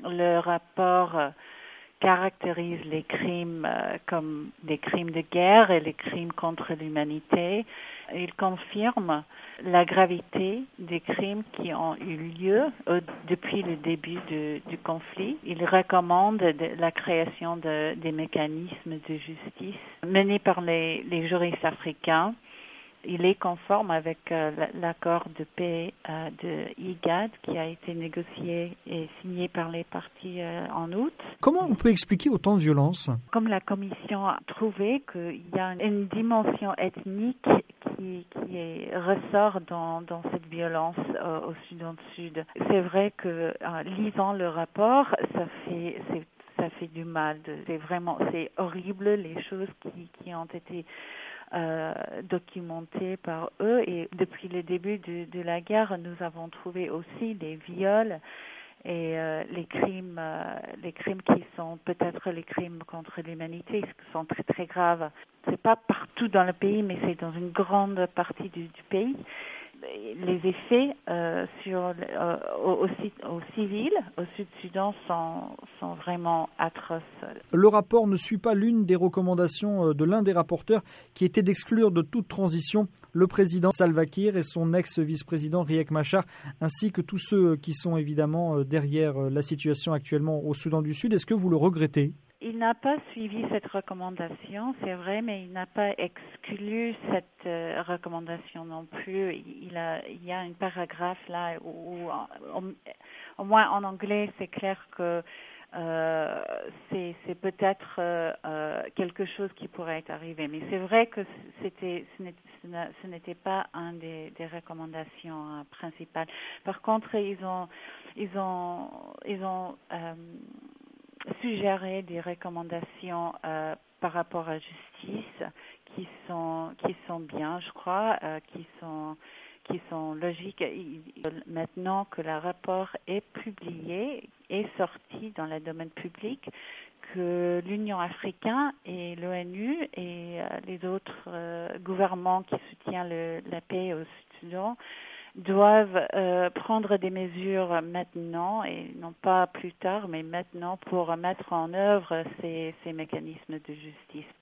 Le rapport caractérise les crimes comme des crimes de guerre et les crimes contre l'humanité. Il confirme la gravité des crimes qui ont eu lieu depuis le début du conflit. Il recommande la création des mécanismes de justice menés par les juristes africains. Il est conforme avec l'accord de paix de IGAD qui a été négocié et signé par les parties en août. Comment on peut expliquer autant de violence? Comme la Commission a trouvé qu'il y a une dimension ethnique qui ressort dans cette violence au Soudan du Sud. C'est vrai que lisant le rapport, ça fait du mal. C'est horrible les choses qui ont été documentés par eux, et depuis le début de la guerre, nous avons trouvé aussi des viols et les crimes qui sont peut-être les crimes contre l'humanité, qui sont très très graves. C'est pas partout dans le pays, mais c'est dans une grande partie du pays. Les effets aux civils au Sud-Soudan sont vraiment atroces. Le rapport ne suit pas l'une des recommandations de l'un des rapporteurs qui était d'exclure de toute transition le président Salva Kiir et son ex-vice-président Riek Machar, ainsi que tous ceux qui sont évidemment derrière la situation actuellement au Soudan du Sud. Est-ce que vous le regrettez ? Il n'a pas suivi cette recommandation, c'est vrai, mais il n'a pas exclu cette recommandation non plus. Il y a un paragraphe là où au moins en anglais, c'est clair que c'est peut-être quelque chose qui pourrait arriver. Mais c'est vrai que ce n'était pas un des recommandations principales. Par contre, ils ont suggérer des recommandations par rapport à la justice qui sont bien, je crois, qui sont logiques. Maintenant que le rapport est publié, est sorti dans le domaine public, que l'Union africaine et l'ONU et les autres gouvernements qui soutiennent la paix au Soudan doivent prendre des mesures maintenant et non pas plus tard, mais maintenant pour mettre en œuvre ces mécanismes de justice.